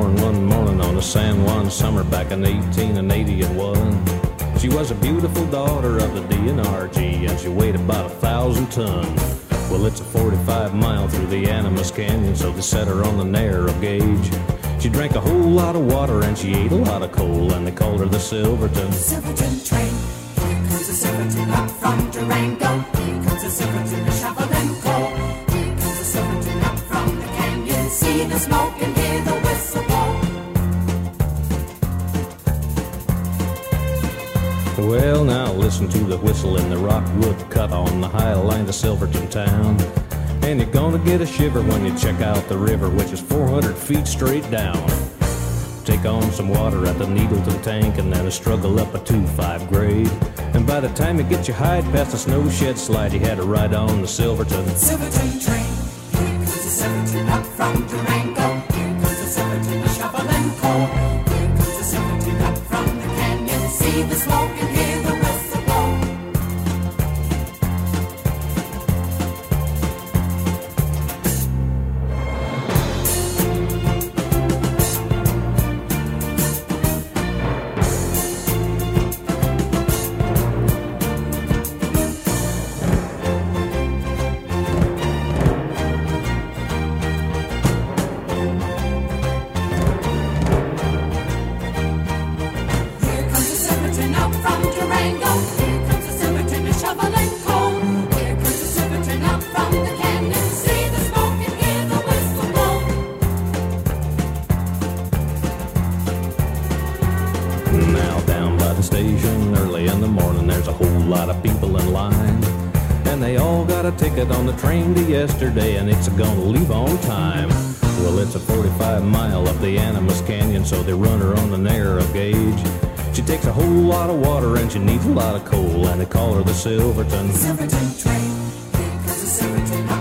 born one morning on a San Juan summer back in 1881. She was a beautiful daughter of the DNRG, and she weighed about 1,000 tons. Well, it's a 45 mile through the Animas Canyon, so they set her on the narrow gauge. She drank a whole lot of water and she ate a lot of coal, and they called her the Silverton. Silverton train, here comes the Silverton up from Durango. Here comes the Silverton, a shovel and coal. Here comes the Silverton up from the canyon. See the smoke and hear the whistle blow. Well, now listen to the whistle in the rockwood cut on the high line to Silverton town. And you're gonna get a shiver when you check out the river, which is 400 feet straight down. Take on some water at the Needleton tank and then a struggle up a 2-5 grade. And by the time you get your hide past the snow shed slide, you had to ride on the Silverton. Silverton train, here comes the Silverton up from Durango. Here comes the Silverton, a shovel and coal. Here comes the Silverton up from the canyon. See the smoke and hear the whistle blow. Now down by the station early in the morning, there's a whole lot of people in line, and they all got a ticket on the train to yesterday, and it's gonna leave on time. Well, it's a 45 mile up the Animas Canyon, so they run her on the narrow gauge. She takes a whole lot of water and she needs a lot of coal, and they call her the Silverton. Silverton train, here comes the Silverton up